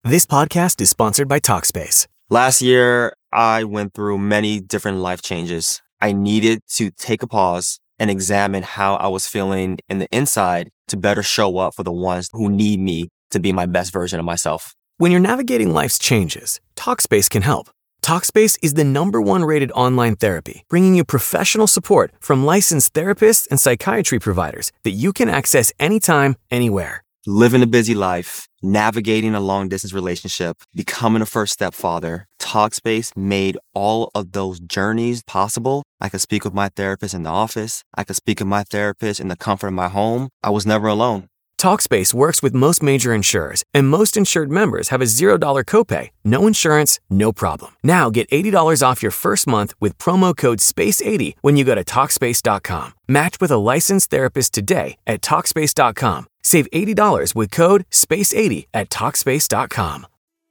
This podcast is sponsored by Talkspace. Last year, I went through many different life changes. I needed to take a pause and examine how I was feeling in the inside to better show up for the ones who need me to be my best version of myself. When you're navigating life's changes, Talkspace can help. Talkspace is the #1 rated online therapy, bringing you professional support from licensed therapists and psychiatry providers that you can access anytime, anywhere. Living a busy life, navigating a long-distance relationship, becoming a first-step father, Talkspace made all of those journeys possible. I could speak with my therapist in the office. I could speak with my therapist in the comfort of my home. I was never alone. Talkspace works with most major insurers, and most insured members have a $0 copay. No insurance, no problem. Now get $80 off your first month with promo code SPACE80 when you go to Talkspace.com. Match with a licensed therapist today at Talkspace.com. Save $80 with code SPACE80 at Talkspace.com.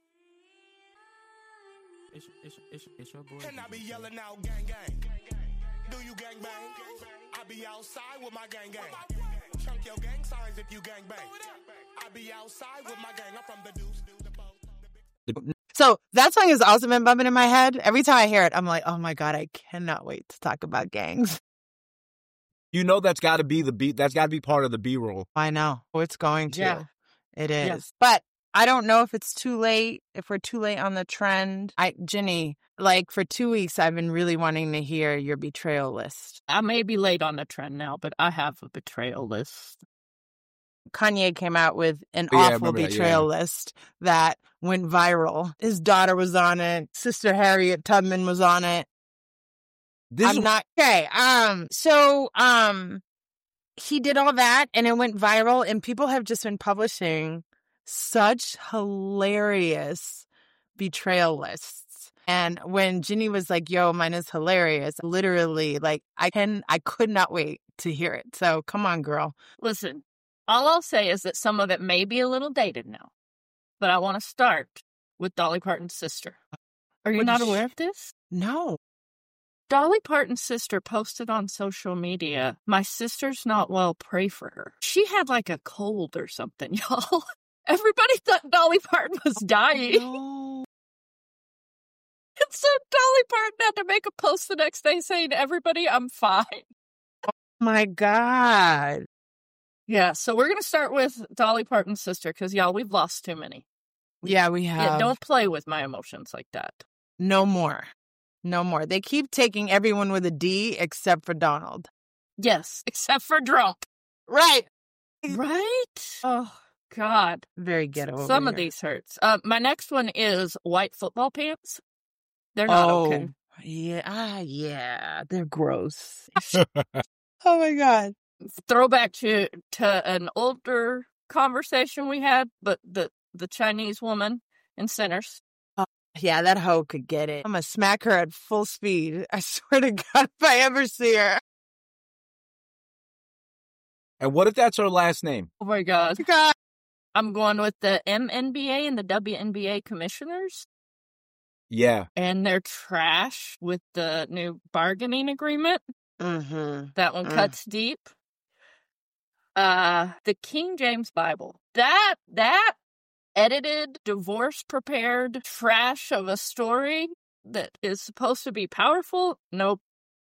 And I be yelling out gang gang. Do you gang bang? I be outside with my gang gang. Chunk your gang signs if you gang bang. I be outside with my gang. I'm from the deuce. So that song has also been bumping in my head. Every time I hear it, I'm like, oh my God, I cannot wait to talk about gangs. You know that's got to be the beat. That's got to be part of the B-roll. I know. It's going to. Yeah. It is. Yeah. But I don't know if it's too late, if we're too late on the trend. Ginny, like for 2 weeks, I've been really wanting to hear your betrayal list. I may be late on the trend now, but I have a betrayal list. Kanye came out with an Yeah, I awful remember that, betrayal list that went viral. His daughter was on it. Sister Harriet Tubman was on it. I'm not okay. He did all that and it went viral, and people have just been publishing such hilarious betrayal lists. And when Ginny was like, yo, mine is hilarious, literally, like, I could not wait to hear it. So come on, girl. Listen, all I'll say is that some of it may be a little dated now, but I want to start with Dolly Parton's sister. Are you not aware of this? No. Dolly Parton's sister posted on social media, "My sister's not well, pray for her." She had like a cold or something, y'all. Everybody thought Dolly Parton was dying. No. And so Dolly Parton had to make a post the next day saying, "Everybody, I'm fine." My God. Yeah, so we're going to start with Dolly Parton's sister because, y'all, we've lost too many. Yeah, we have. Yeah, don't play with my emotions like that. No more. No more. They keep taking everyone with a D except for Donald. Yes, except for drunk. Right. Right? Oh, God. Very ghetto. Some of these hurts. My next one is white football pants. They're not okay. Yeah. Yeah. They're gross. Oh, my God. Throwback to an older conversation we had, but the Chinese woman in Sinners. Yeah, that hoe could get it. I'm going to smack her at full speed. I swear to God, if I ever see her. And what if that's her last name? Oh, my God. God. I'm going with the MNBA and the WNBA commissioners. Yeah. And they're trash with the new bargaining agreement. Mm-hmm. That one cuts deep. The King James Bible. That edited, divorce-prepared trash of a story that is supposed to be powerful? Nope.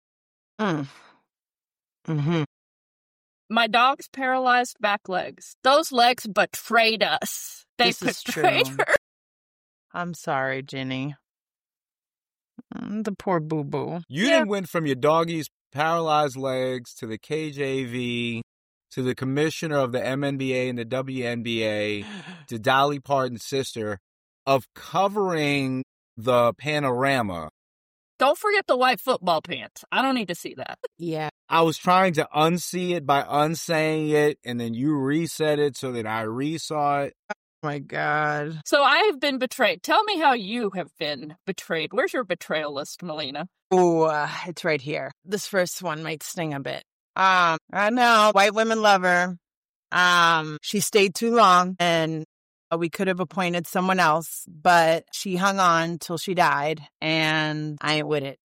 Mm-hmm. My dog's paralyzed back legs. Those legs betrayed us. They betrayed her. I'm sorry, Ginny. The poor boo-boo. You didn't went from your doggy's paralyzed legs to the KJV to the commissioner of the MNBA and the WNBA to Dolly Parton's sister of covering the panorama. Don't forget the white football pants. I don't need to see that. Yeah. I was trying to unsee it by unsaying it, and then you reset it so that I resaw it. Oh my God. So I have been betrayed. Tell me how you have been betrayed. Where's your betrayal list, Melina? Oh, it's right here. This first one might sting a bit. I know, white women love her. She stayed too long, and we could have appointed someone else, but she hung on till she died, and I ain't with it.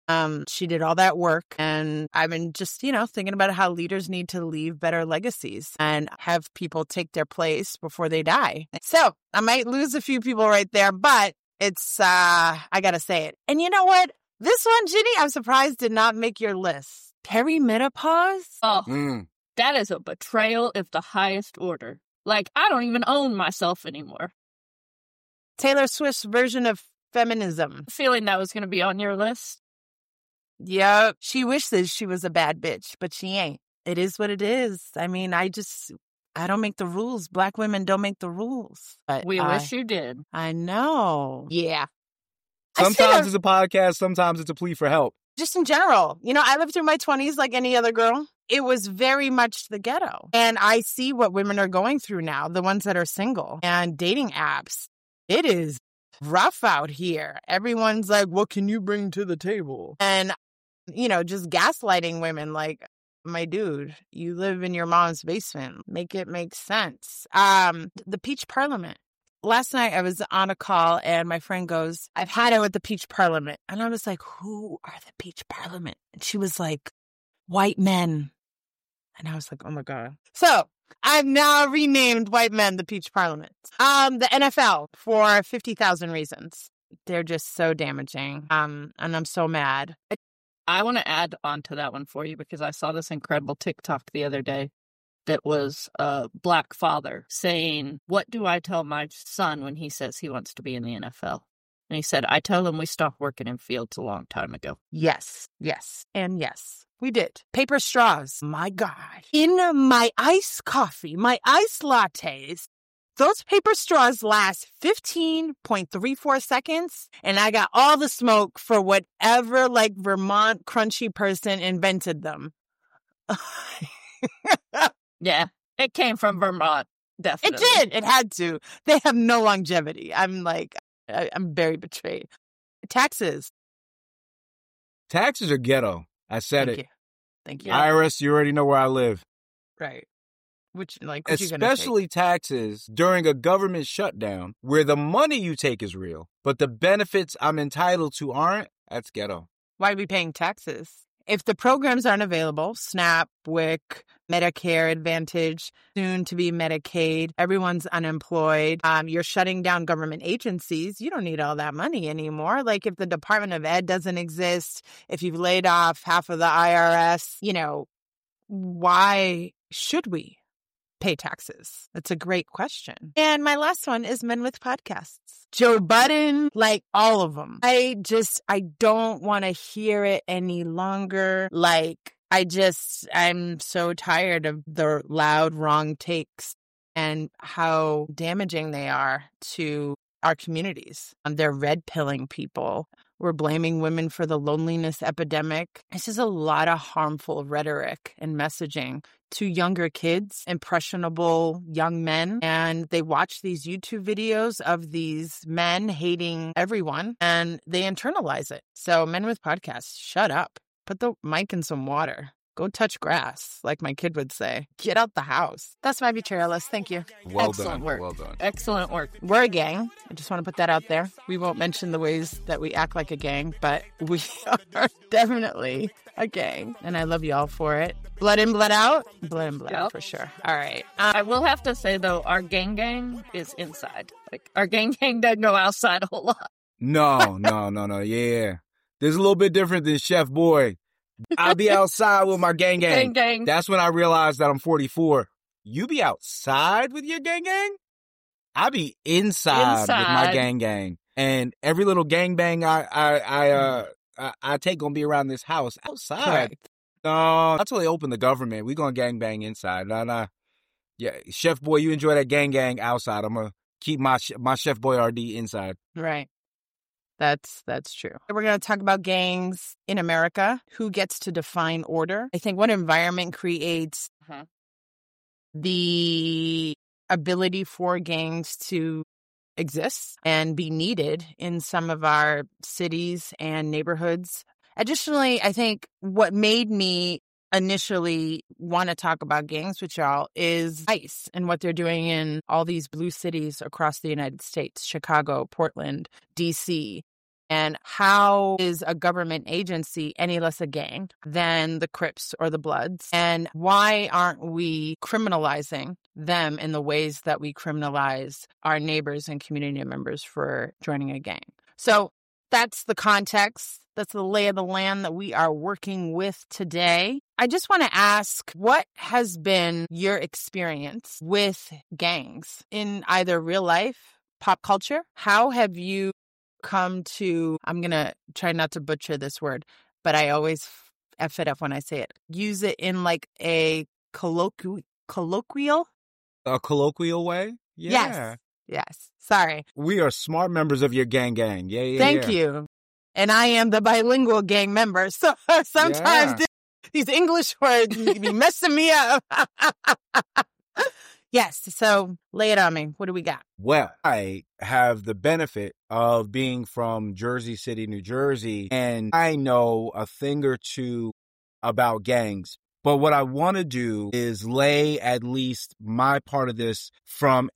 She did all that work, and I've been just, thinking about how leaders need to leave better legacies and have people take their place before they die. So I might lose a few people right there, but it's, I gotta say it. And you know what? This one, Ginny, I'm surprised did not make your list. Perimenopause? Oh, that is a betrayal of the highest order. Like, I don't even own myself anymore. Taylor Swift's version of feminism. Feeling that was going to be on your list. Yep. She wishes she was a bad bitch, but she ain't. It is what it is. I mean, I don't make the rules. Black women don't make the rules. But we wish you did. I know. Yeah. Sometimes it's a podcast. Sometimes it's a plea for help. Just in general. I lived through my 20s like any other girl. It was very much the ghetto. And I see what women are going through now, the ones that are single and dating apps. It is rough out here. Everyone's like, what can you bring to the table? And, just gaslighting women like, my dude, you live in your mom's basement. Make it make sense. The Peach Parliament. Last night I was on a call and my friend goes, I've had it with the Peach Parliament. And I was like, who are the Peach Parliament? And she was like, white men. And I was like, oh my God. So I've now renamed white men the Peach Parliament. The NFL for 50,000 reasons. They're just so damaging. And I'm so mad. I want to add on to that one for you because I saw this incredible TikTok the other day that was a Black father saying, what do I tell my son when he says he wants to be in the NFL? And he said, I tell him we stopped working in fields a long time ago. Yes, and yes. We did. Paper straws. My God. In my iced coffee, my iced lattes, those paper straws last 15.34 seconds, and I got all the smoke for whatever, Vermont crunchy person invented them. Yeah, it came from Vermont, definitely. It did. It had to. They have no longevity. I'm very betrayed. Taxes. Taxes are ghetto. I said Thank you. IRS, you already know where I live. Right. Especially taxes during a government shutdown where the money you take is real, but the benefits I'm entitled to aren't. That's ghetto. Why are we paying taxes? If the programs aren't available, SNAP, WIC, Medicare Advantage, soon to be Medicaid, everyone's unemployed, you're shutting down government agencies, you don't need all that money anymore. Like if the Department of Ed doesn't exist, if you've laid off half of the IRS, why should we pay taxes? That's a great question. And my last one is men with podcasts. Joe Budden, all of them. I don't want to hear it any longer. I'm so tired of the loud, wrong takes and how damaging they are to our communities. They're red pilling people. We're blaming women for the loneliness epidemic. It's just a lot of harmful rhetoric and messaging to younger kids, impressionable young men. And they watch these YouTube videos of these men hating everyone and they internalize it. So men with podcasts, shut up. Put the mic in some water. Go touch grass, like my kid would say. Get out the house. That's my betrayal list. Thank you. Excellent work. Well done. Excellent work. We're a gang. I just want to put that out there. We won't mention the ways that we act like a gang, but we are definitely a gang. And I love y'all for it. Blood in, blood out. Blood in, blood out for sure. All right. I will have to say, though, our gang is inside. Our gang doesn't go outside a whole lot. No. Yeah. There's a little bit different than Chef Boy. I'll be outside with my gang. Gang. That's when I realized that I'm 44. You be outside with your gang? I be inside with my gang. And every little gangbang I take gonna be around this house. Outside. Correct. No, until they open the government, we gonna gangbang inside. Nah. Yeah, Chef Boy, you enjoy that gang outside. I'm gonna keep my Chef Boyardee inside. Right. That's true. We're going to talk about gangs in America. Who gets to define order? I think what environment creates the ability for gangs to exist and be needed in some of our cities and neighborhoods. Additionally, I think what made me initially want to talk about gangs with y'all is ICE and what they're doing in all these blue cities across the United States, Chicago, Portland, DC. And how is a government agency any less a gang than the Crips or the Bloods? And why aren't we criminalizing them in the ways that we criminalize our neighbors and community members for joining a gang? So that's the context. That's the lay of the land that we are working with today. I just want to ask, what has been your experience with gangs in either real life, pop culture? How have you come to, I'm going to try not to butcher this word, but I always F it up when I say it. Use it in like a colloquial? A colloquial way? Yeah. Yes. Sorry. We are smart members of your gang. Yeah. Thank you. And I am the bilingual gang member. So sometimes these English words be messing me up. Yes. So lay it on me. What do we got? Well, I have the benefit of being from Jersey City, New Jersey, and I know a thing or two about gangs. But what I want to do is lay at least my part of this from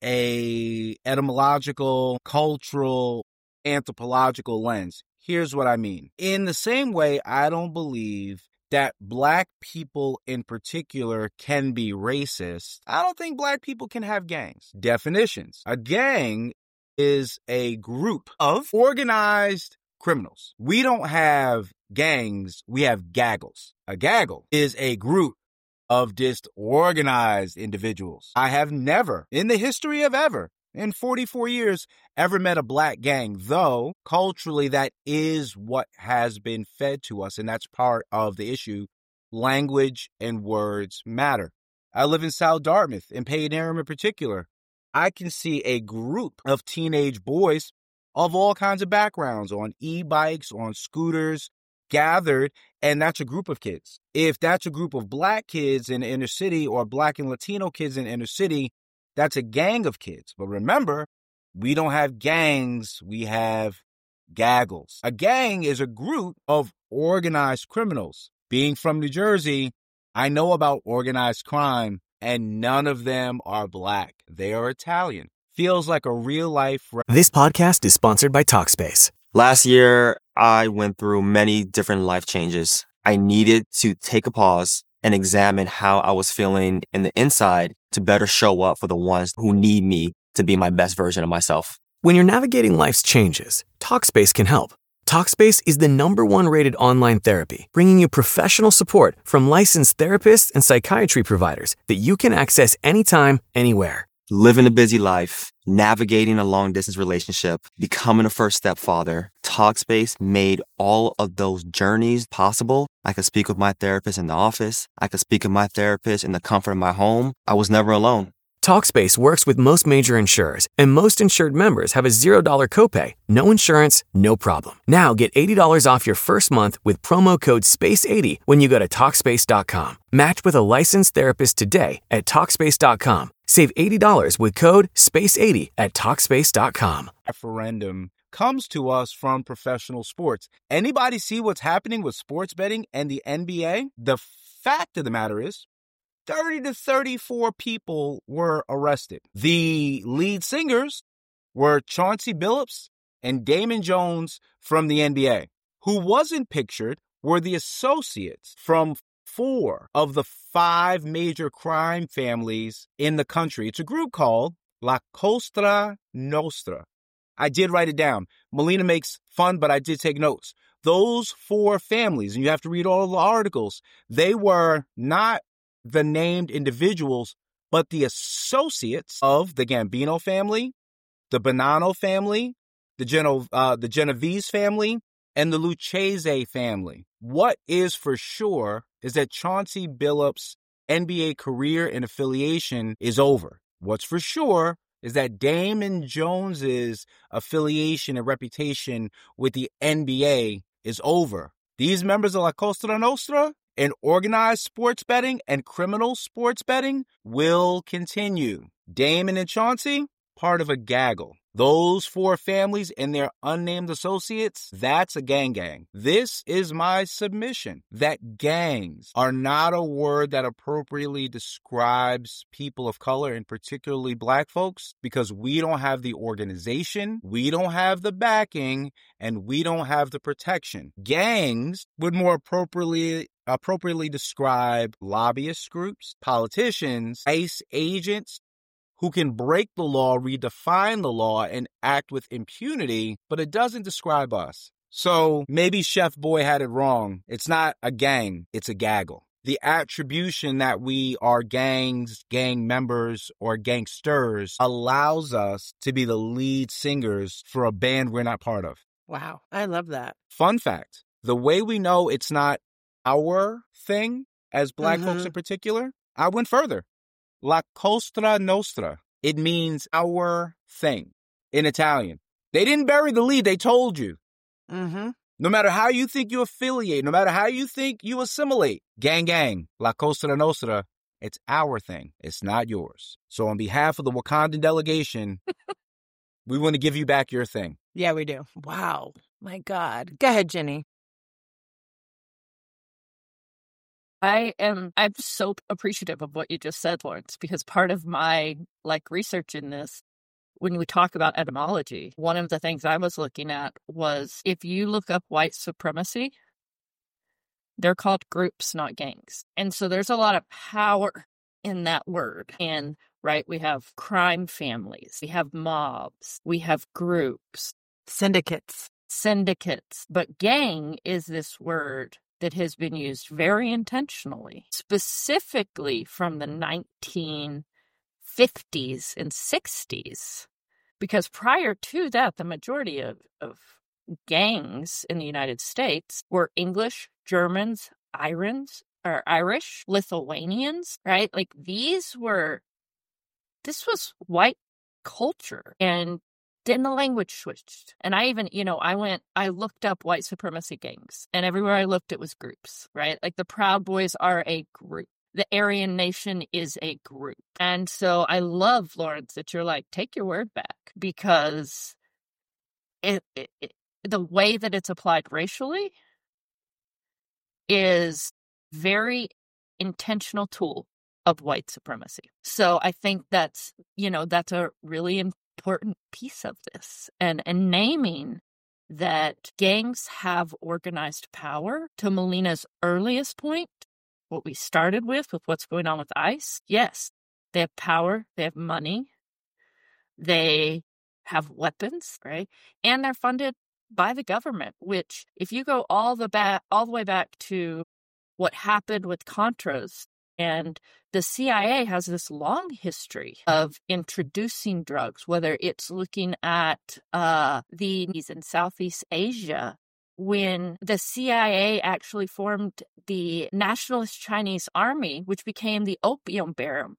a etymological, cultural, anthropological lens. Here's what I mean. In the same way, I don't believe that Black people in particular can be racist. I don't think Black people can have gangs. Definitions. A gang is a group of organized criminals. We don't have gangs, we have gaggles. A gaggle is a group of disorganized individuals. I have never, in the history of ever, in 44 years, ever met a Black gang, though culturally that is what has been fed to us, and that's part of the issue. Language and words matter. I live in South Dartmouth, in Payneham in particular. I can see a group of teenage boys of all kinds of backgrounds, on e-bikes, on scooters, gathered, and that's a group of kids. If that's a group of Black kids in the inner city or Black and Latino kids in the inner city, that's a gang of kids. But remember, we don't have gangs, we have gaggles. A gang is a group of organized criminals. Being from New Jersey, I know about organized crime, and none of them are Black. They are Italian. Feels like a real life. This podcast is sponsored by Talkspace. Last year, I went through many different life changes. I needed to take a pause and examine how I was feeling in the inside to better show up for the ones who need me to be my best version of myself. When you're navigating life's changes, Talkspace can help. Talkspace is the #1 rated online therapy, bringing you professional support from licensed therapists and psychiatry providers that you can access anytime, anywhere. Living a busy life, navigating a long-distance relationship, becoming a first-step father, Talkspace made all of those journeys possible. I could speak with my therapist in the office. I could speak with my therapist in the comfort of my home. I was never alone. Talkspace works with most major insurers, and most insured members have a $0 copay. No insurance, no problem. Now get $80 off your first month with promo code SPACE80 when you go to Talkspace.com. Match with a licensed therapist today at Talkspace.com. Save $80 with code SPACE80 at Talkspace.com. Referendum comes to us from professional sports. Anybody see what's happening with sports betting and the NBA? The fact of the matter is, 30 to 34 people were arrested. The lead singers were Chauncey Billups and Damon Jones from the NBA. Who wasn't pictured were the associates from 4 of the 5 major crime families in the country. It's a group called La Cosa Nostra. I did write it down. Melina makes fun, but I did take notes. Those 4 families, and you have to read all of the articles, they were not the named individuals, but the associates of the Gambino family, the Bonanno family, the Genovese family, and the Lucchese family. What is for sure is that Chauncey Billups' NBA career and affiliation is over. What's for sure is that Damon Jones's affiliation and reputation with the NBA is over. These members of La Cosa Nostra and organized sports betting and criminal sports betting will continue. Damon and Chauncey, part of a gaggle. Those four families and their unnamed associates, that's a gang. This is my submission, that gangs are not a word that appropriately describes people of color, and particularly Black folks, because we don't have the organization, we don't have the backing, and we don't have the protection. Gangs would more appropriately describe lobbyist groups, politicians, ICE agents, who can break the law, redefine the law, and act with impunity, but it doesn't describe us. So maybe Chef Boy had it wrong. It's not a gang, it's a gaggle. The attribution that we are gangs, gang members, or gangsters allows us to be the lead singers for a band we're not part of. Wow, I love that. Fun fact, the way we know it's not our thing, as Black folks in particular, I went further. La Cosa Nostra. It means our thing in Italian. They didn't bury the lead. They told you. Mm-hmm. No matter how you think you affiliate, no matter how you think you assimilate, gang, La Cosa Nostra, it's our thing. It's not yours. So on behalf of the Wakandan delegation, we want to give you back your thing. Yeah, we do. Wow. My God. Go ahead, Jenny. I'm so appreciative of what you just said, Lawrence, because part of my research in this, when we talk about etymology, one of the things I was looking at was if you look up white supremacy, they're called groups, not gangs. And so there's a lot of power in that word. And right, we have crime families, we have mobs, we have groups, syndicates. But gang is this word that has been used very intentionally, specifically from the 1950s and 60s, because prior to that, the majority of gangs in the United States were English, Germans, Irish, Lithuanians, right? This was white culture, and then the language switched. And I even, I looked up white supremacy gangs, and everywhere I looked, it was groups, right? The Proud Boys are a group. The Aryan Nation is a group. And so I love, Lawrence, that you're take your word back, because the way that it's applied racially is very intentional tool of white supremacy. So I think that's a really important piece of this, and naming that gangs have organized power. To Melina's earliest point, what we started with what's going on with ICE, yes, they have power, they have money, they have weapons, right? And they're funded by the government, which if you go all the way back to what happened with Contras, and the CIA has this long history of introducing drugs, whether it's looking at these in Southeast Asia, when the CIA actually formed the Nationalist Chinese Army, which became the opium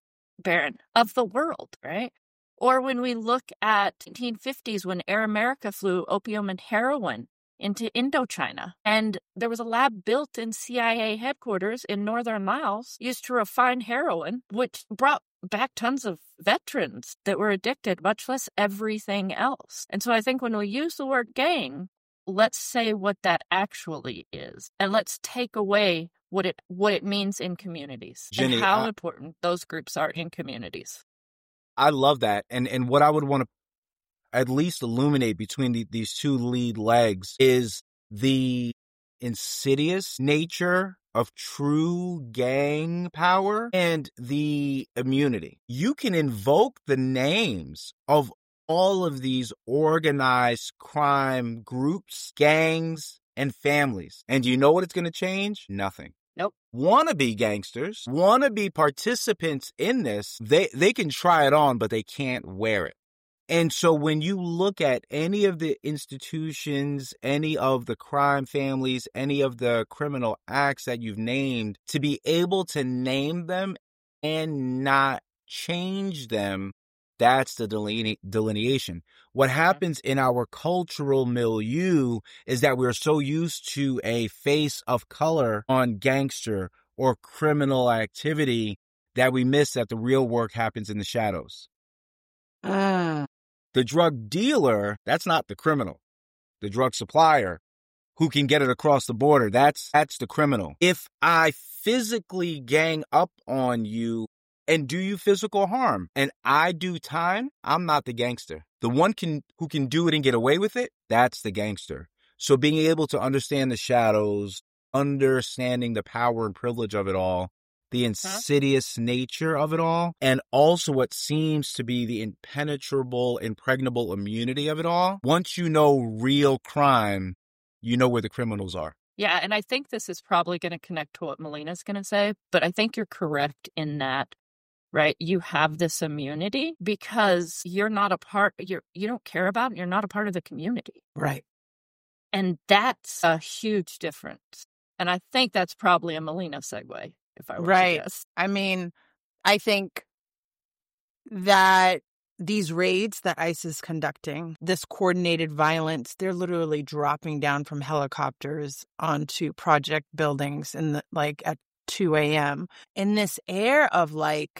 baron of the world, right? Or when we look at the 1950s, when Air America flew opium and heroin into Indochina. And there was a lab built in CIA headquarters in northern Laos used to refine heroin, which brought back tons of veterans that were addicted, much less everything else. And so I think when we use the word gang, let's say what that actually is, and let's take away what it means in communities, Jenny, and how important those groups are in communities. I love that. And what I would want to at least illuminate between these two lead legs is the insidious nature of true gang power and the immunity. You can invoke the names of all of these organized crime groups, gangs, and families. And do you know what it's going to change? Nothing. Nope. Wannabe gangsters, wannabe participants in this, they can try it on, but they can't wear it. And so when you look at any of the institutions, any of the crime families, any of the criminal acts that you've named, to be able to name them and not change them, that's the delineation. What happens in our cultural milieu is that we're so used to a face of color on gangster or criminal activity that we miss that the real work happens in the shadows. The drug dealer, that's not the criminal. The drug supplier who can get it across the border, that's the criminal. If I physically gang up on you and do you physical harm and I do time, I'm not the gangster. The one who can do it and get away with it, that's the gangster. So being able to understand the shadows, understanding the power and privilege of it all, the insidious nature of it all, and also what seems to be the impenetrable, impregnable immunity of it all. Once you know real crime, you know where the criminals are. Yeah, and I think this is probably going to connect to what Melina's going to say, but I think you're correct in that, right? You have this immunity because you're not a part, you don't care about, you're not a part of the community. Right. And that's a huge difference. And I think that's probably a Melina segue. If I were to guess. I mean, I think that these raids that ICE is conducting, this coordinated violence, they're literally dropping down from helicopters onto project buildings at 2 a.m. in this air of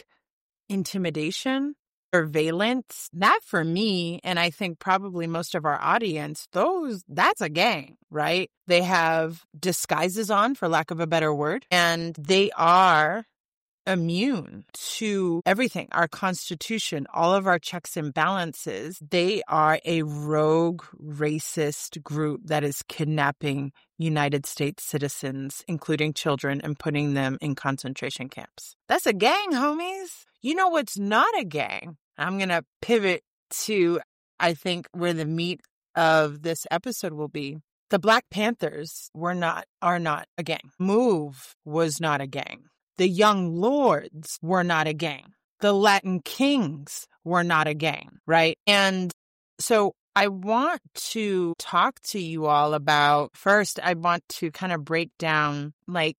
intimidation, surveillance. That for me, and I think probably most of our audience, that's a gang, right? They have disguises on, for lack of a better word, and they are immune to everything, our Constitution, all of our checks and balances. They are a rogue, racist group that is kidnapping United States citizens, including children, and putting them in concentration camps. That's a gang, homies. You know what's not a gang? I'm going to pivot to, I think, where the meat of this episode will be. The Black Panthers are not a gang. MOVE was not a gang. The Young Lords were not a gang. The Latin Kings were not a gang, right? And so I want to talk to you all about, first, I want to kind of break down,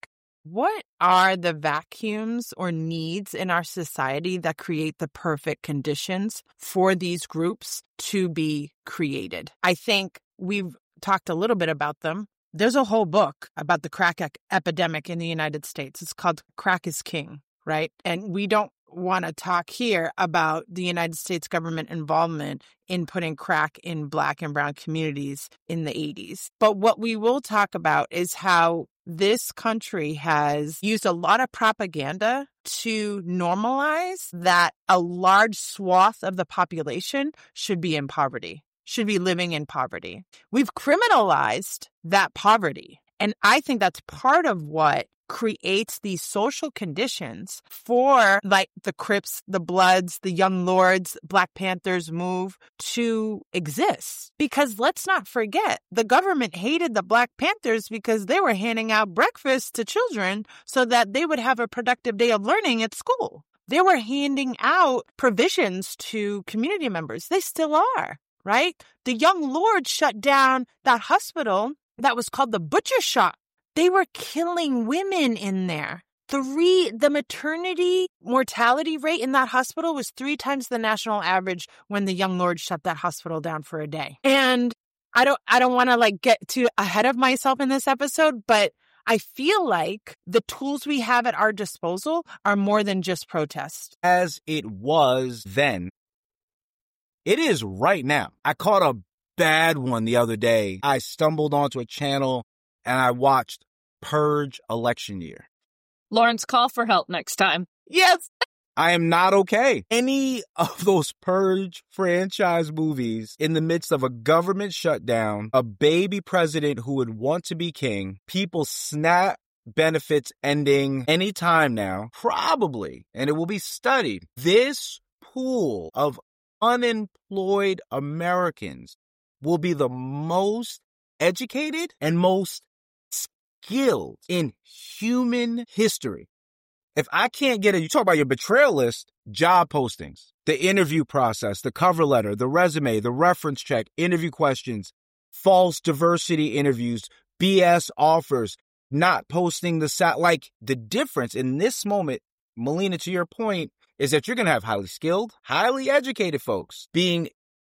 what are the vacuums or needs in our society that create the perfect conditions for these groups to be created? I think we've talked a little bit about them. There's a whole book about the crack epidemic in the United States. It's called Crack is King, right? And we don't want to talk here about the United States government involvement in putting crack in Black and brown communities in the 80s. But what we will talk about is how this country has used a lot of propaganda to normalize that a large swath of the population should be in poverty, should be living in poverty. We've criminalized that poverty. And I think that's part of what creates these social conditions for the Crips, the Bloods, the Young Lords, Black Panthers MOVE to exist. Because let's not forget, the government hated the Black Panthers because they were handing out breakfast to children so that they would have a productive day of learning at school. They were handing out provisions to community members. They still are, right? The Young Lords shut down that hospital that was called the Butcher Shop. They were killing women in there. The maternity mortality rate in that hospital was 3 times the national average when the Young Lords shut that hospital down for a day. And I don't want to get too ahead of myself in this episode, but I feel like the tools we have at our disposal are more than just protest. As it was then, it is right now. I caught a bad one the other day. I stumbled onto a channel and I watched Purge election year. Lawrence, call for help next time. Yes. I am not okay. Any of those Purge franchise movies in the midst of a government shutdown, a baby president who would want to be king, people SNAP benefits ending anytime now, probably, and it will be studied, this pool of unemployed Americans will be the most educated and most skilled in human history. If I can't get you talk about your betrayal list, job postings, the interview process, the cover letter, the resume, the reference check, interview questions, false diversity interviews, BS offers, not posting the difference in this moment, Melina, to your point, is that you're going to have highly skilled, highly educated folks being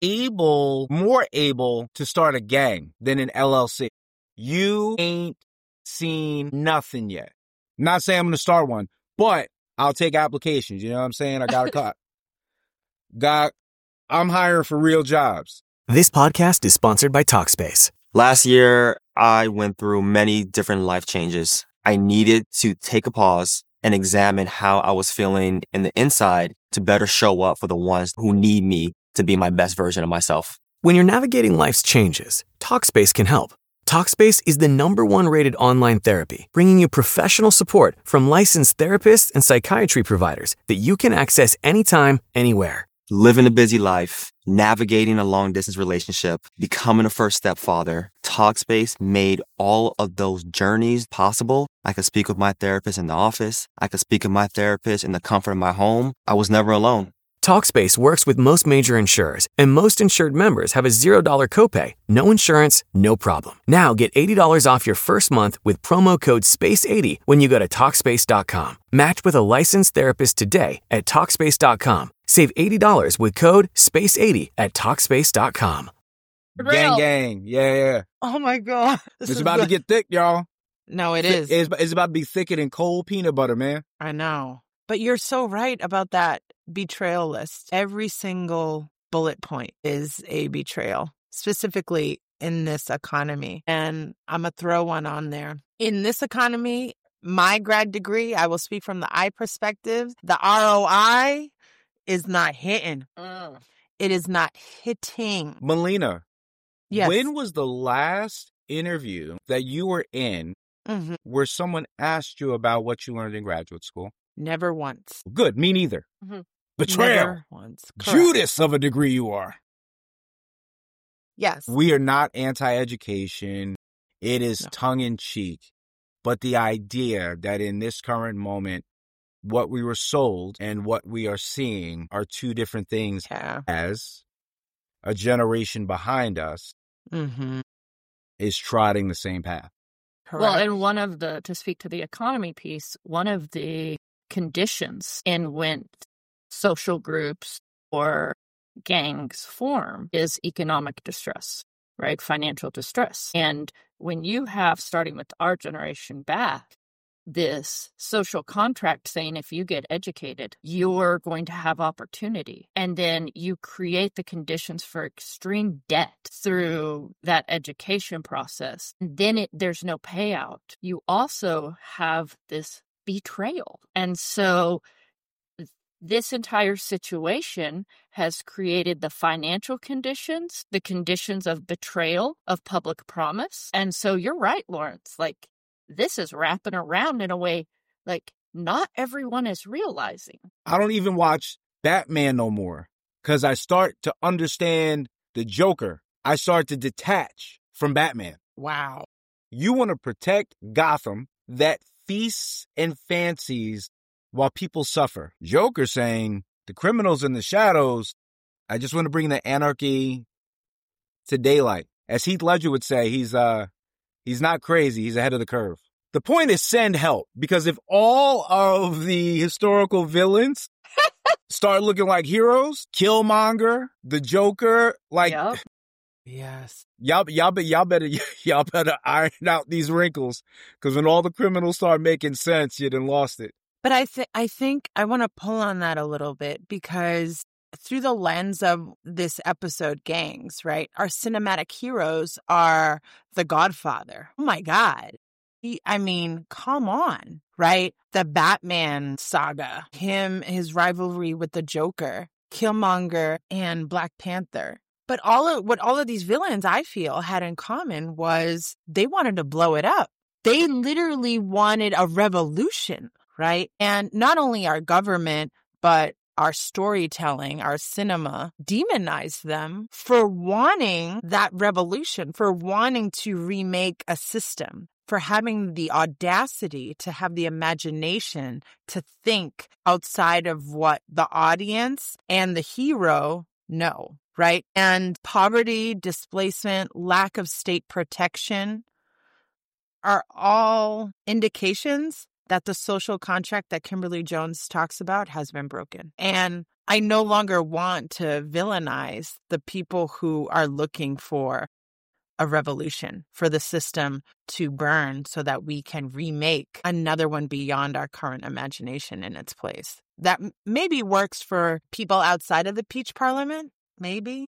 more able to start a gang than an LLC. You ain't seen nothing yet. Not saying I'm going to start one, but I'll take applications. You know what I'm saying? I got a cut. I'm hiring for real jobs. This podcast is sponsored by Talkspace. Last year, I went through many different life changes. I needed to take a pause and examine how I was feeling in the inside to better show up for the ones who need me to be my best version of myself. When you're navigating life's changes, Talkspace can help. Talkspace is the #1 rated online therapy, bringing you professional support from licensed therapists and psychiatry providers that you can access anytime, anywhere. Living a busy life, navigating a long-distance relationship, becoming a first-step father, Talkspace made all of those journeys possible. I could speak with my therapist in the office. I could speak with my therapist in the comfort of my home. I was never alone. Talkspace works with most major insurers, and most insured members have a $0 copay. No insurance, no problem. Now get $80 off your first month with promo code SPACE80 when you go to Talkspace.com. Match with a licensed therapist today at Talkspace.com. Save $80 with code SPACE80 at Talkspace.com. Gang, gang. Yeah. Oh my God. It's about to get thick, y'all. No, it is. It's about to be thicker than cold peanut butter, man. I know. But you're so right about that betrayal list. Every single bullet point is a betrayal, specifically in this economy. And I'm going to throw one on there. In this economy, my grad degree, I will speak from the I perspective, the ROI is not hitting. It is not hitting. Melina, Yes. when was the last interview that you were in where someone asked you about what you learned in graduate school? Never once. Good, me neither. Betrayal. Never once. Correct. Judas of a degree you are. Yes. We are not anti-education. It is tongue-in-cheek. But the idea that in this current moment, what we were sold and what we are seeing are two different things as a generation behind us is trotting the same path. Correct. Well, and to speak to the economy piece, one of the conditions in when social groups or gangs form is economic distress, right? Financial distress. And when you have, starting with our generation back, this social contract saying if you get educated, you're going to have opportunity. And then you create the conditions for extreme debt through that education process. Then there's no payout. You also have this betrayal. And so this entire situation has created the financial conditions, the conditions of betrayal of public promise. And so you're right, Lawrence, like, this is wrapping around in a way like not everyone is realizing. I don't even watch Batman no more because I start to understand the Joker. I start to detach from Batman. Wow. You want to protect Gotham that feasts and fancies while people suffer. Joker saying the criminals in the shadows, I just want to bring the anarchy to daylight. As Heath Ledger would say, he's not crazy. He's ahead of the curve. The point is send help, because if all of the historical villains start looking like heroes, Killmonger, the Joker, like, yes, y'all better iron out these wrinkles, because when all the criminals start making sense, you done lost it. But I think I want to pull on that a little bit, because through the lens of this episode, gangs, right? Our cinematic heroes are the Godfather. Oh my God. Come on, right? The Batman saga, his rivalry with the Joker, Killmonger, and Black Panther. But what all of these villains, I feel, had in common was they wanted to blow it up. They literally wanted a revolution, right? And not only our government, but our storytelling, our cinema, demonized them for wanting that revolution, for wanting to remake a system, for having the audacity to have the imagination to think outside of what the audience and the hero know, right? And poverty, displacement, lack of state protection are all indications that the social contract that Kimberly Jones talks about has been broken. And I no longer want to villainize the people who are looking for a revolution, for the system to burn so that we can remake another one beyond our current imagination in its place. That maybe works for people outside of the Peach Parliament, maybe.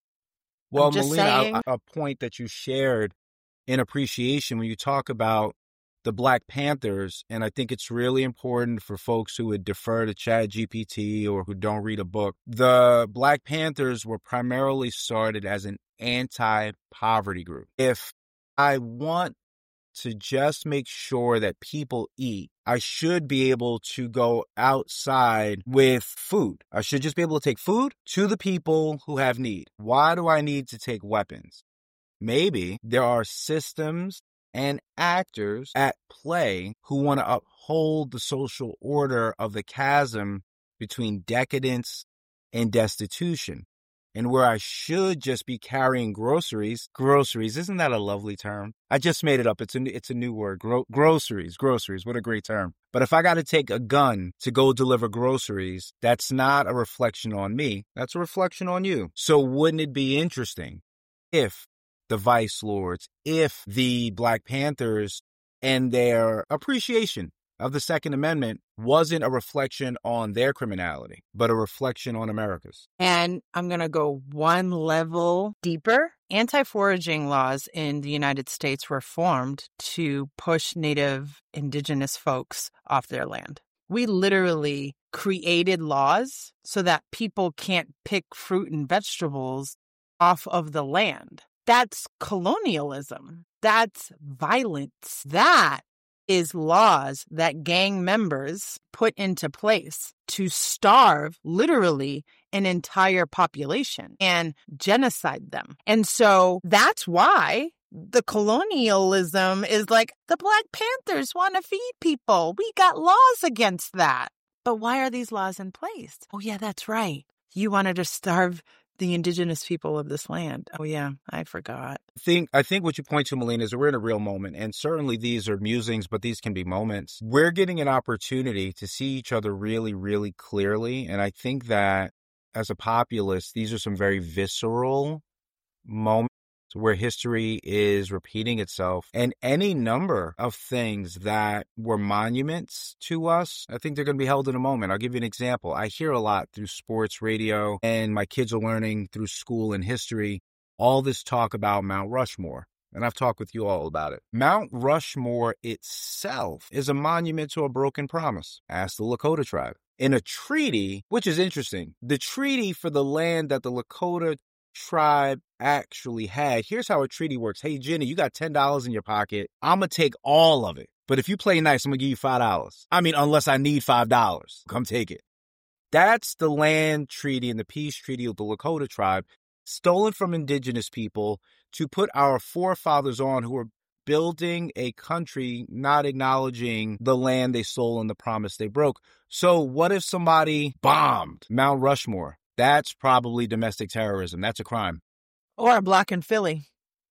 Well, I'm just Melina, saying. a point that you shared in appreciation when you talk about the Black Panthers, and I think it's really important for folks who would defer to ChatGPT or who don't read a book. The Black Panthers were primarily started as an anti-poverty group. If I want to just make sure that people eat, I should be able to go outside with food. I should just be able to take food to the people who have need. Why do I need to take weapons? Maybe there are systems and actors at play who want to uphold the social order of the chasm between decadence and destitution. And where I should just be carrying groceries, isn't that a lovely term? I just made it up. It's a new word. Groceries, what a great term. But if I got to take a gun to go deliver groceries, that's not a reflection on me. That's a reflection on you. So wouldn't it be interesting if the Vice Lords, if the Black Panthers and their appreciation of the Second Amendment wasn't a reflection on their criminality, but a reflection on America's? And I'm going to go one level deeper. Anti-foraging laws in the United States were formed to push Native Indigenous folks off their land. We literally created laws so that people can't pick fruit and vegetables off of the land. That's colonialism. That's violence. That is laws that gang members put into place to starve literally an entire population and genocide them. And so that's why the colonialism is like, the Black Panthers want to feed people. We got laws against that. But why are these laws in place? Oh, yeah, that's right. You wanted to starve the indigenous people of this land. Oh, yeah, I forgot. I think what you point to, Melina, is that we're in a real moment. And certainly these are musings, but these can be moments. We're getting an opportunity to see each other really, really clearly. And I think that as a populace, these are some very visceral moments where history is repeating itself, and any number of things that were monuments to us, I think they're going to be held in a moment. I'll give you an example. I hear a lot through sports radio, and my kids are learning through school and history, all this talk about Mount Rushmore. And I've talked with you all about it. Mount Rushmore itself is a monument to a broken promise. Ask the Lakota tribe. In a treaty, which is interesting, the treaty for the land that the Lakota tribe actually had. Here's how a treaty works. Hey, Jenny, you got $10 in your pocket. I'm going to take all of it. But if you play nice, I'm going to give you $5. I mean, unless I need $5. Come take it. That's the land treaty and the peace treaty of the Lakota tribe, stolen from indigenous people to put our forefathers on who were building a country, not acknowledging the land they stole and the promise they broke. So what if somebody bombed Mount Rushmore? That's probably domestic terrorism. That's a crime. Or a block in Philly.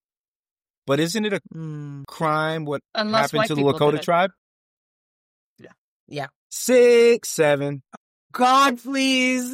But isn't it a crime what happened to the Lakota tribe? Yeah. Yeah. 6, 7. God, please.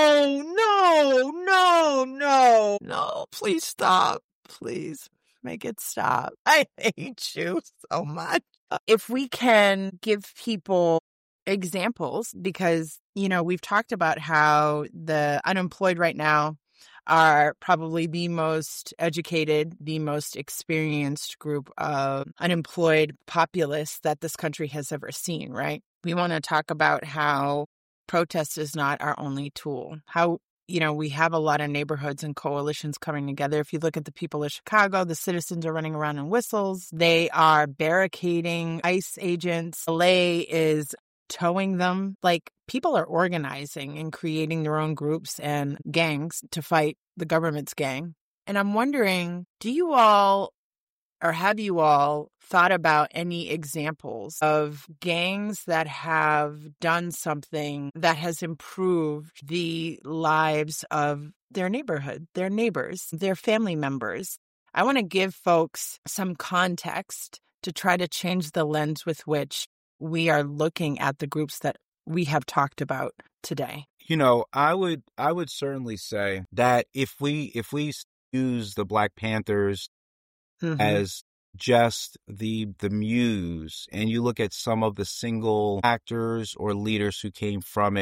No, please stop. Please make it stop. I hate you so much. If we can give people examples, because, we've talked about how the unemployed right now are probably the most educated, the most experienced group of unemployed populace that this country has ever seen, right? We want to talk about how protest is not our only tool, how we have a lot of neighborhoods and coalitions coming together. If you look at the people of Chicago, the citizens are running around in whistles. They are barricading ICE agents. LA is towing them. Like, people are organizing and creating their own groups and gangs to fight the government's gang. And I'm wondering, do you all, or have you all thought about any examples of gangs that have done something that has improved the lives of their neighborhood, their neighbors, their family members? I want to give folks some context to try to change the lens with which we are looking at the groups that we have talked about today. I would certainly say that if we use the Black Panthers as just the muse, and you look at some of the single actors or leaders who came from it,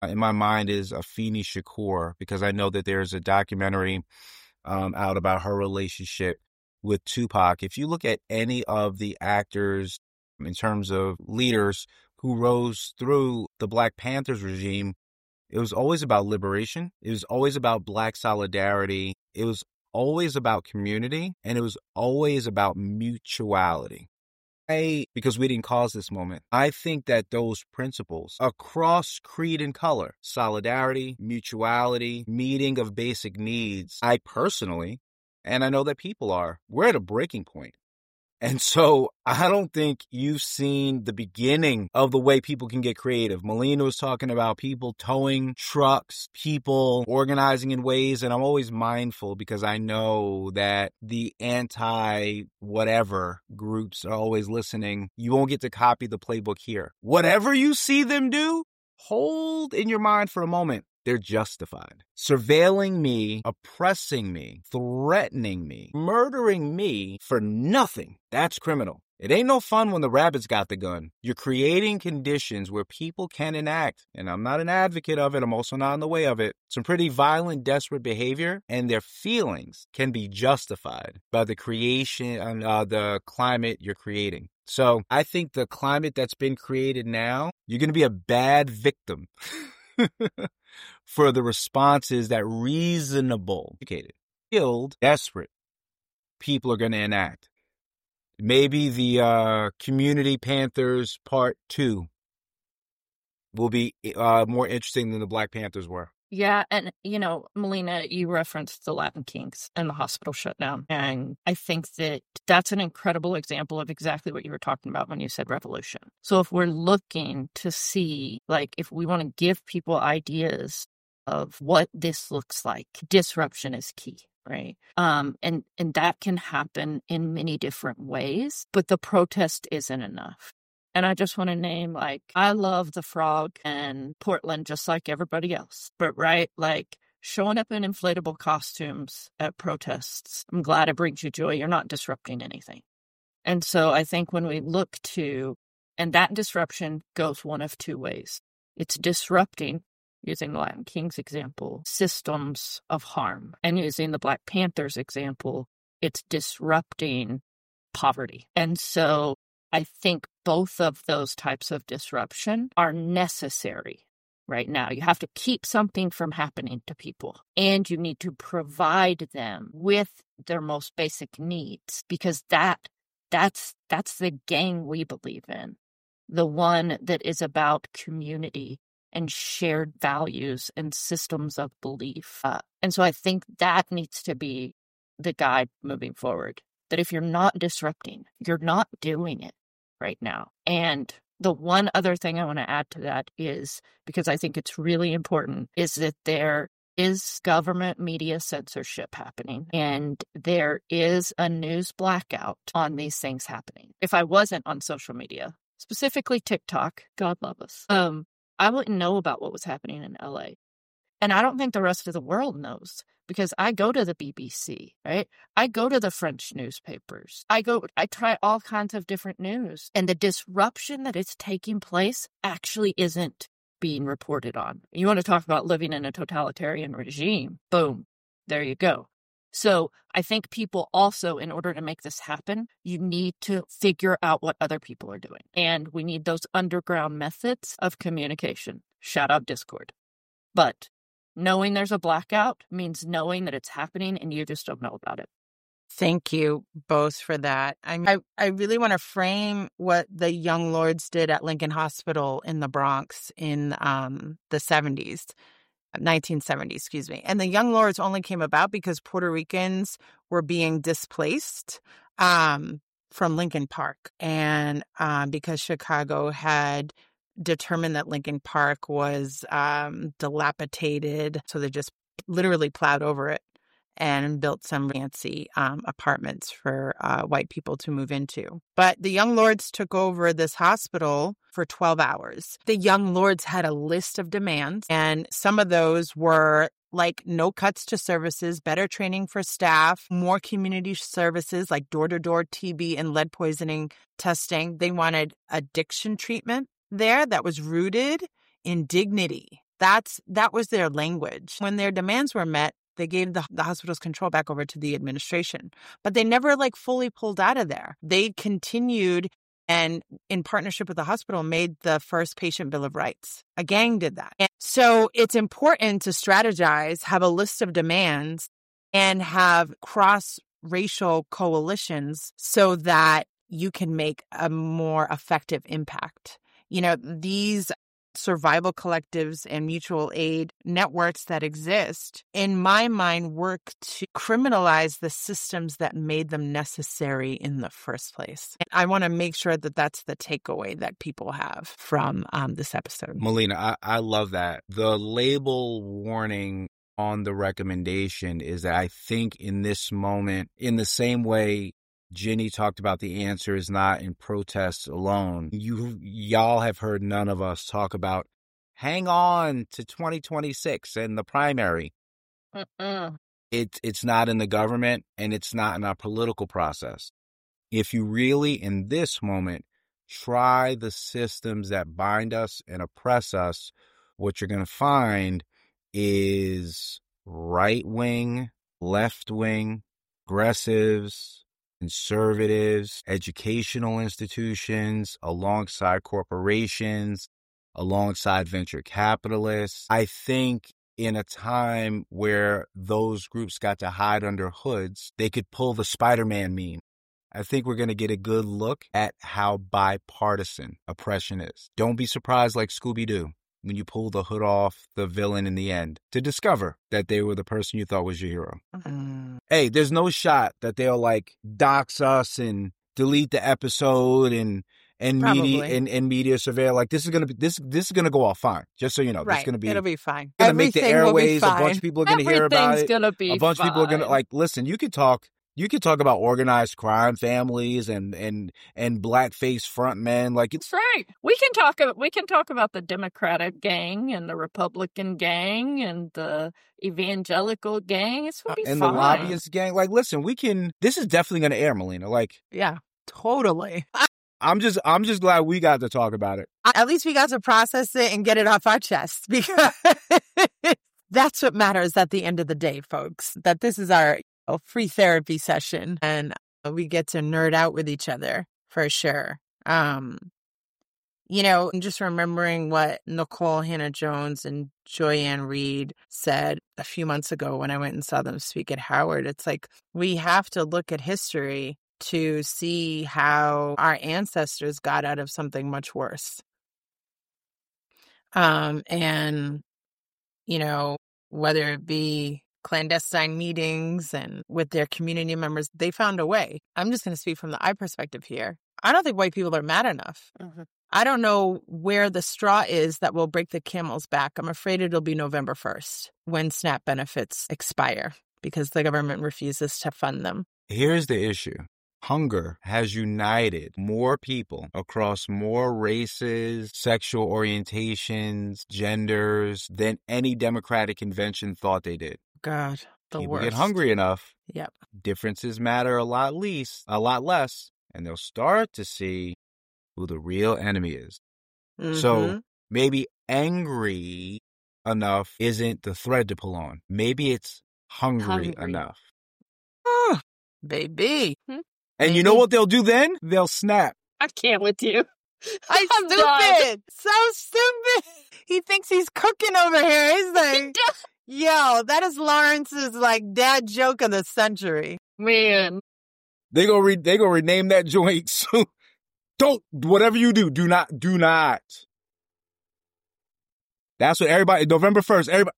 in my mind is Afeni Shakur, because I know that there's a documentary out about her relationship with Tupac. If you look at any of the actors in terms of leaders who rose through the Black Panthers regime, it was always about liberation. It was always about Black solidarity. It was always about community, and it was always about mutuality. Because we didn't cause this moment, I think that those principles across creed and color, solidarity, mutuality, meeting of basic needs, I personally, and I know that people are, we're at a breaking point. And so I don't think you've seen the beginning of the way people can get creative. Melina was talking about people towing trucks, people organizing in ways, and I'm always mindful because I know that the anti-whatever groups are always listening. You won't get to copy the playbook here. Whatever you see them do, hold in your mind for a moment. They're justified. Surveilling me, oppressing me, threatening me, murdering me for nothing. That's criminal. It ain't no fun when the rabbits got the gun. You're creating conditions where people can enact, and I'm not an advocate of it, I'm also not in the way of it, some pretty violent, desperate behavior, and their feelings can be justified by the creation and the climate you're creating. So I think the climate that's been created now, you're going to be a bad victim. For the responses that reasonable, skilled, desperate people are going to enact. Maybe the Community Panthers Part 2 will be more interesting than the Black Panthers were. Yeah, and, Melina, you referenced the Latin Kings and the hospital shutdown. And I think that that's an incredible example of exactly what you were talking about when you said revolution. So if we're looking to see, if we want to give people ideas of what this looks like, disruption is key. Right. And that can happen in many different ways, but the protest isn't enough. And I just want to name, I love the Frog and Portland just like everybody else. But, showing up in inflatable costumes at protests, I'm glad it brings you joy. You're not disrupting anything. And so I think when we look to, and that disruption goes one of two ways. It's disrupting, using the Latin Kings example, systems of harm. And using the Black Panthers example, it's disrupting poverty. And so I think both of those types of disruption are necessary right now. You have to keep something from happening to people, and you need to provide them with their most basic needs, because that's the game we believe in, the one that is about community and shared values and systems of belief. And so I think that needs to be the guide moving forward, that if you're not disrupting, you're not doing it right now. And the one other thing I want to add to that is, because I think it's really important, is that there is government media censorship happening, and there is a news blackout on these things happening. If I wasn't on social media, specifically TikTok, God love us, I wouldn't know about what was happening in LA. And I don't think the rest of the world knows, because I go to the BBC, right? I go to the French newspapers. I try all kinds of different news. And the disruption that is taking place actually isn't being reported on. You want to talk about living in a totalitarian regime? Boom. There you go. So I think people also, in order to make this happen, you need to figure out what other people are doing. And we need those underground methods of communication. Shout out Discord. But knowing there's a blackout means knowing that it's happening and you just don't know about it. Thank you both for that. I really want to frame what the Young Lords did at Lincoln Hospital in the Bronx in the 1970s, excuse me. And the Young Lords only came about because Puerto Ricans were being displaced from Lincoln Park. And because Chicago had determined that Lincoln Park was dilapidated, so they just literally plowed over it and built some fancy apartments for white people to move into. But the Young Lords took over this hospital for 12 hours. The Young Lords had a list of demands, and some of those were like no cuts to services, better training for staff, more community services like door-to-door TB and lead poisoning testing. They wanted addiction treatment there that was rooted in dignity. That was their language. When their demands were met, they gave the hospital's control back over to the administration. But they never fully pulled out of there. They continued and in partnership with the hospital made the first patient bill of rights. A gang did that. And so it's important to strategize, have a list of demands, and have cross-racial coalitions so that you can make a more effective impact. These survival collectives and mutual aid networks that exist, in my mind, work to criminalize the systems that made them necessary in the first place. And I want to make sure that that's the takeaway that people have from this episode. Melina, I love that. The label warning on the recommendation is that I think in this moment, in the same way Ginny talked about the answer is not in protests alone. Y'all have heard none of us talk about hang on to 2026 and the primary. It's not in the government and it's not in our political process. If you really, in this moment, try the systems that bind us and oppress us, what you're going to find is right-wing, left-wing, progressives, conservatives, educational institutions, alongside corporations, alongside venture capitalists. I think in a time where those groups got to hide under hoods, they could pull the Spider-Man meme. I think we're going to get a good look at how bipartisan oppression is. Don't be surprised like Scooby-Doo when you pull the hood off the villain in the end to discover that they were the person you thought was your hero. Hey, there's no shot that they'll dox us and delete the episode and media surveil. This is gonna go off fine. Just so you know, right. It'll be fine. Gonna make the airways. A bunch of people are gonna hear about it. Gonna be a bunch of people are gonna listen. You could talk about organized crime families and blackface front men. It's right. We can talk about the Democratic gang and the Republican gang and the evangelical gang. It's gonna be and fine. The lobbyist gang. Listen, we can. This is definitely gonna air, Melina. Yeah, totally. I'm just glad we got to talk about it. At least we got to process it and get it off our chest, because that's what matters at the end of the day, folks. That this is our free therapy session and we get to nerd out with each other for sure. Just remembering what Nicole Hannah-Jones and Joyanne Reed said a few months ago when I went and saw them speak at Howard. It's we have to look at history to see how our ancestors got out of something much worse. Whether it be clandestine meetings and with their community members, they found a way. I'm just going to speak from the I perspective here. I don't think white people are mad enough. Mm-hmm. I don't know where the straw is that will break the camel's back. I'm afraid it'll be November 1st when SNAP benefits expire because the government refuses to fund them. Here's the issue. Hunger has united more people across more races, sexual orientations, genders than any Democratic convention thought they did. God, people worst. Get hungry enough. Yep. Differences matter a lot less, and they'll start to see who the real enemy is. Mm-hmm. So maybe angry enough isn't the thread to pull on. Maybe it's hungry. Enough. Oh, baby. And you know what they'll do then? They'll snap. I can't with you. I'm stupid. So stupid. He thinks he's cooking over here. He's like, yo, that is Lawrence's dad joke of the century. Man. They gonna rename that joint soon. Don't, whatever you do not. That's what everybody, November 1st, everybody.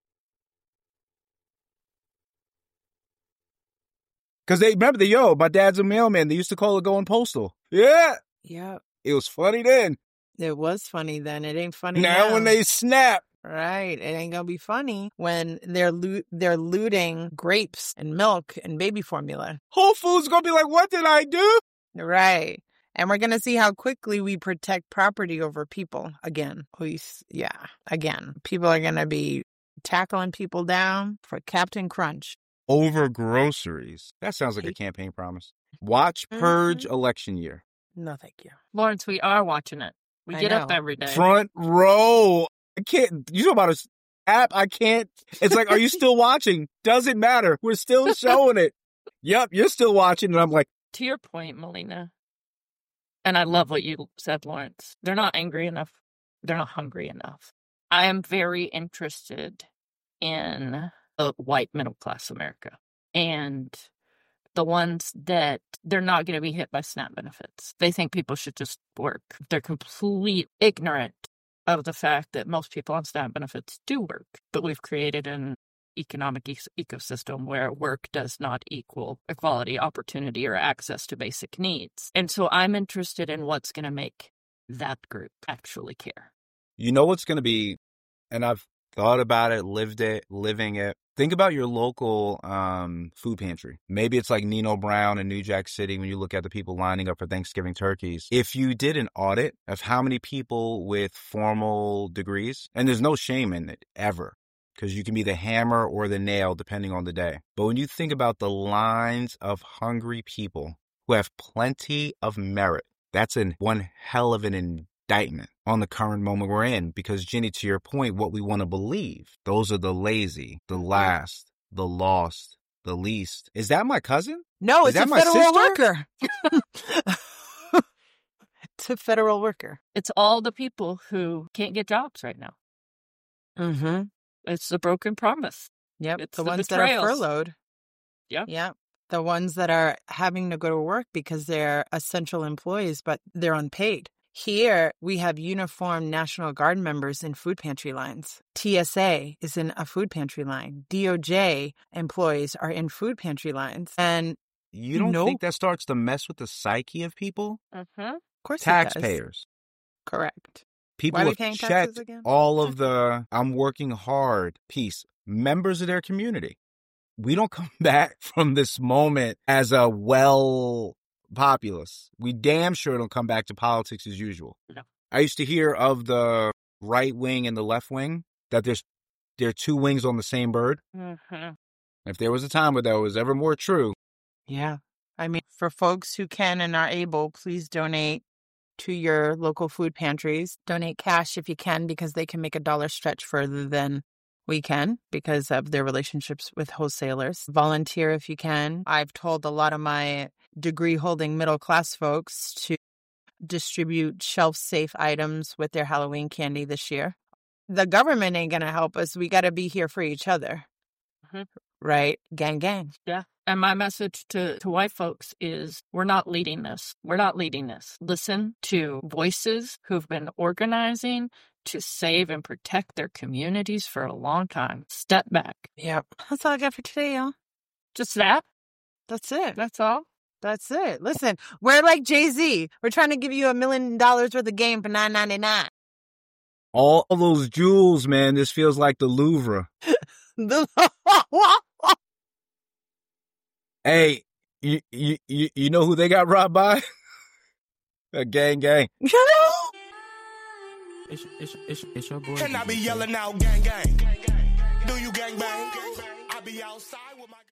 Because they remember my dad's a mailman. They used to call it going postal. Yeah. Yeah. It was funny then. It was funny then. It ain't funny now. When they snap. Right. It ain't going to be funny when they're looting grapes and milk and baby formula. Whole Foods going to be like, what did I do? Right. And we're going to see how quickly we protect property over people again. Again. People are going to be tackling people down for Captain Crunch. Over groceries. That sounds like a campaign promise. Watch Purge election year. No, thank you. Lawrence, we are watching it. We get up every day. Front row. can't. You talk about an app. I can't. It's like, are you still watching? Doesn't matter. We're still showing it. Yep, you're still watching. And I'm like, to your point, Melina, and I love what you said, Lawrence, they're not angry enough. They're not hungry enough. I am very interested in a white middle-class America and the ones that they're not going to be hit by SNAP benefits. They think people should just work. They're completely ignorant of the fact that most people on SNAP benefits do work, but we've created an economic ecosystem where work does not equal equality, opportunity, or access to basic needs. And so I'm interested in what's going to make that group actually care. you know what's going to be, and I've thought about it, living it. Think about your local food pantry. Maybe it's like Nino Brown in New Jack City when you look at the people lining up for Thanksgiving turkeys. If you did an audit of how many people with formal degrees, and there's no shame in it ever, because you can be the hammer or the nail depending on the day. But when you think about the lines of hungry people who have plenty of merit, that's one hell of an indictment on the current moment we're in. Because, Jenny, to your point, what we want to believe, those are the lazy, the last, the lost, the least. Is that my cousin? No, Is it's a that my federal sister? worker. It's a federal worker. It's all the people who can't get jobs right now. Mm-hmm. It's the broken promise. Yep. It's the the ones that are betrayals. furloughed. Yep. Yep. The ones that are having to go to work because they're essential employees, but they're unpaid. Here, we have uniformed National Guard members in food pantry lines. TSA is in a food pantry line. DOJ employees are in food pantry lines. And You don't think that starts to mess with the psyche of people? Mm-hmm. of course it does. Taxpayers. Correct. People Why are we have paying taxes checked again? all of the I'm working hard piece. Members of their community. We don't come back from this moment as a populace. We damn sure don't come back to politics as usual. No. I used to hear of the right wing and the left wing that there are two wings on the same bird. Mm-hmm. If there was a time where that was ever more true. Yeah. I mean, for folks who can and are able, please donate to your local food pantries. Donate cash if you can, because they can make a dollar stretch further than we can because of their relationships with wholesalers. Volunteer if you can. I've told a lot of my degree-holding middle-class folks to distribute shelf-safe items with their Halloween candy this year. The government ain't going to help us. We got to be here for each other. Mm-hmm. Right? Gang, gang. Yeah. And my message to white folks is we're not leading this. We're not leading this. Listen to voices who've been organizing to save and protect their communities for a long time. Step back. Yep. That's all I got for today, y'all. Just that. That's it. That's all. That's it. Listen, we're like Jay-Z. We're trying to give you $1 million worth of game for $9.99. All of those jewels, man. This feels like the Louvre. Hey, you know who they got robbed by? A gang. It's your boy. And I be yelling out gang gang. Do you gang bang? I be outside with my